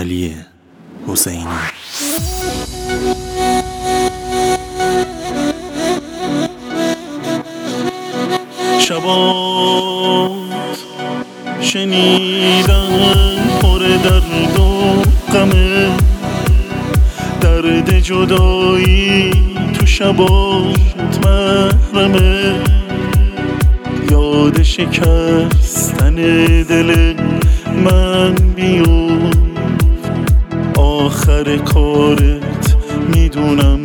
علی حسینی. شبات شنیدن پر درد و غمه، درد جدایی تو شبات محرمه، یاد شکستن دل من بیفت، آخر کارت میدونم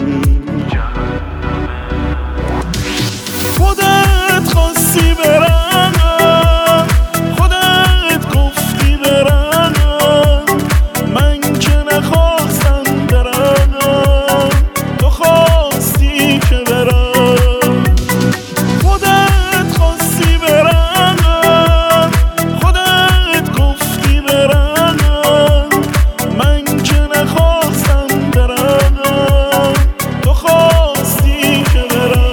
خودت خواستی برم، خودت گفتی برم، من که نخواستم برم، تو خواستی که برم. خودت خواستی برم، خودت گفتی برم، من که نخواستم برم، تو خواستی که برم.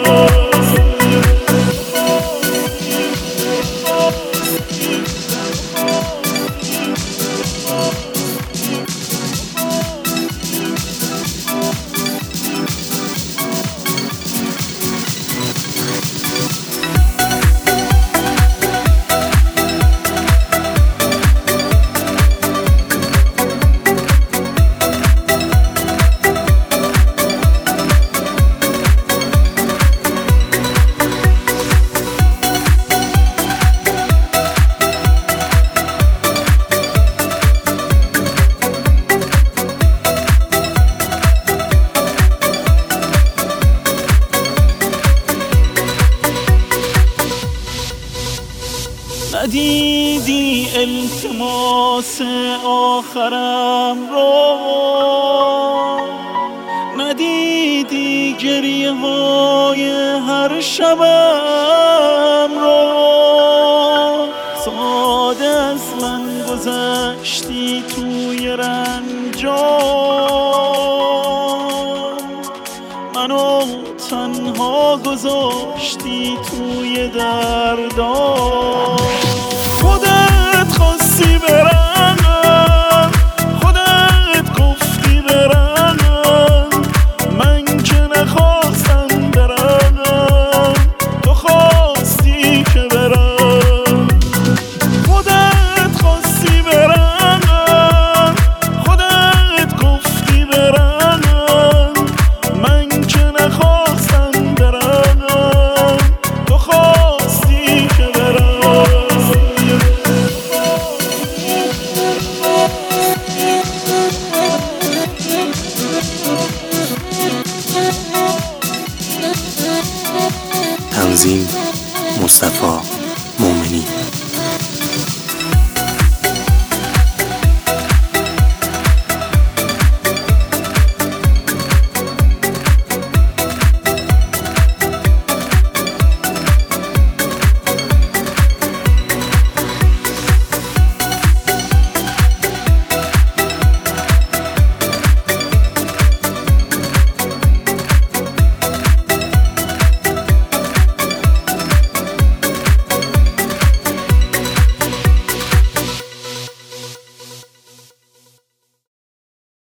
ندیدی التماس آخرم رو، ندیدی گریه های هر شبم رو، ساده از من گذشتی توی رنجام، منو تنها گذاشتی توی دردام.